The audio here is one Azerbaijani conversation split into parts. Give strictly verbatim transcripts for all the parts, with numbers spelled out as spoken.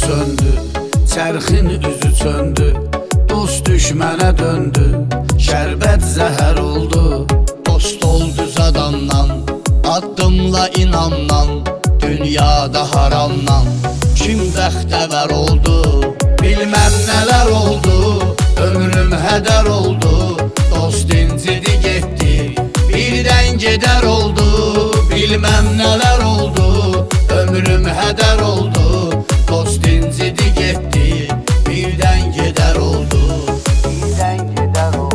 söndü, çərxin üzü söndü, dost düşmənə döndü, şərbət zəhər oldu. Dost ol düz adamdan, addımla inandan, dünyada haramdan. Kim bəxtəvər oldu, bilməm nələr oldu, ömrüm hədər oldu. Dost incidi getdi, birdən gedər oldu, bilməm nələr oldu, ömrüm hədər oldu. Dost incidi getdi, birdən gedər oldu, birdən gedər oldu.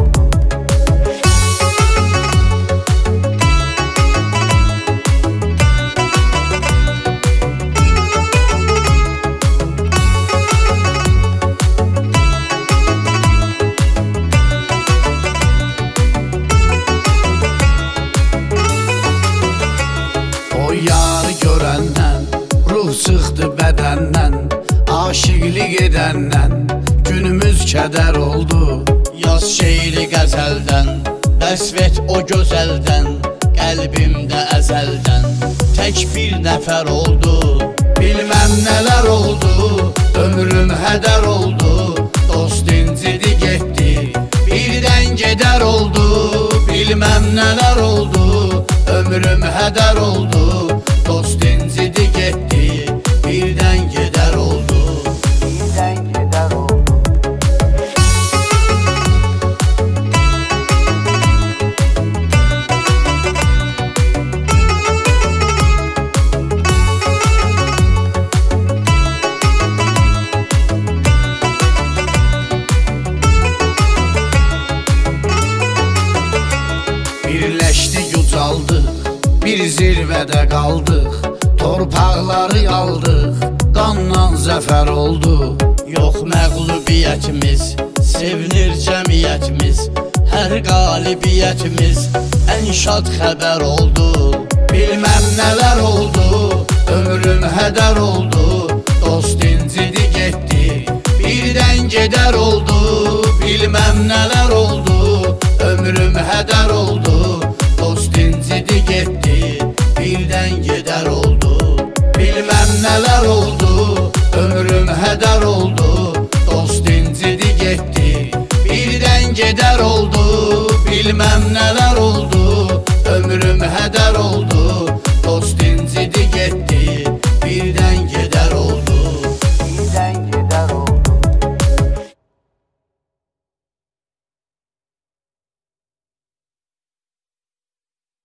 Ruh çıxdı bədəndən, aşiqlik edəndən, günümüz kədər oldu. Yaz şeiri qəzəldən, vəsf et o gözəldən, qəlbimdə əzəldən tək bir nəfər oldu. Bilməm nələr oldu, ömrüm hədər oldu. Dost incidi getdi, birdən gedər oldu. Bilməm nələr oldu, ömrüm hədər oldu. Dost incidi getdi, birdən gedər oldu, birdən gedər oldu. Birləşdik, ucaldıq, bir zirvədə qaldıq, torpaqları aldıq, qanla zəfər oldu. Yox məğlubiyyətimiz, sevinir cəmiyyətimiz, hər qalibiyyətimiz ən şad xəbər oldu. Bilməm nələr oldu, ömrüm hədər oldu. Dost incidi getdi, birdən gedər oldu. Bilməm nələr oldu, ömrüm hədər oldu. Dost incidi getdi, birdən gedər oldu. Bilməm nələr oldu, ömrüm hədər oldu. Dost incidi getdi, birdən gedər oldu. Bilməm nələr oldu, ömrüm hədər oldu.